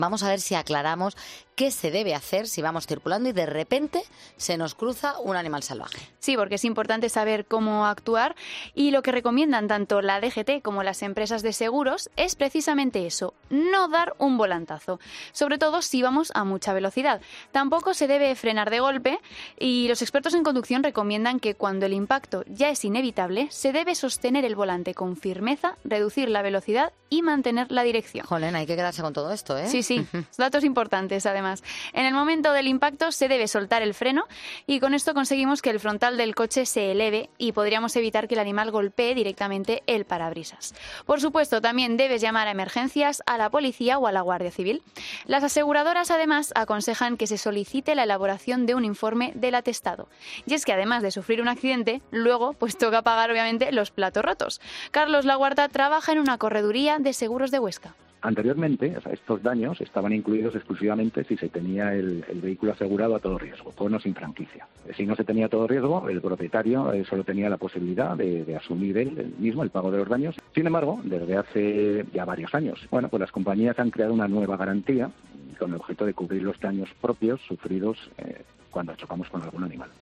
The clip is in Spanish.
Vamos a ver si aclaramos qué se debe hacer si vamos circulando y de repente se nos cruza un animal salvaje. Sí, porque es importante saber cómo actuar y lo que recomiendan tanto la DGT como las empresas de seguros es precisamente eso, no dar un volantazo, sobre todo si vamos a mucha velocidad. Tampoco se debe frenar de golpe y los expertos en conducción recomiendan que cuando el impacto ya es inevitable, se debe sostener el volante con firmeza, reducir la velocidad y mantener la dirección. Jolín, hay que quedarse con todo esto, ¿eh? Sí, datos importantes además. En el momento del impacto se debe soltar el freno y con esto conseguimos que el frontal del coche se eleve y podríamos evitar que el animal golpee directamente el parabrisas. Por supuesto, también debes llamar a emergencias, a la policía o a la Guardia Civil. Las aseguradoras además aconsejan que se solicite la elaboración de un informe del atestado. Y es que además de sufrir un accidente, luego pues toca pagar obviamente los platos rotos. Carlos Laguarta trabaja en una correduría de seguros de Huesca. Anteriormente, estos daños estaban incluidos exclusivamente si se tenía el vehículo asegurado a todo riesgo, con o sin franquicia. Si no se tenía todo riesgo, el propietario solo tenía la posibilidad de asumir él mismo el pago de los daños. Sin embargo, desde hace ya varios años, pues las compañías han creado una nueva garantía con el objeto de cubrir los daños propios sufridos cuando chocamos con algún animal.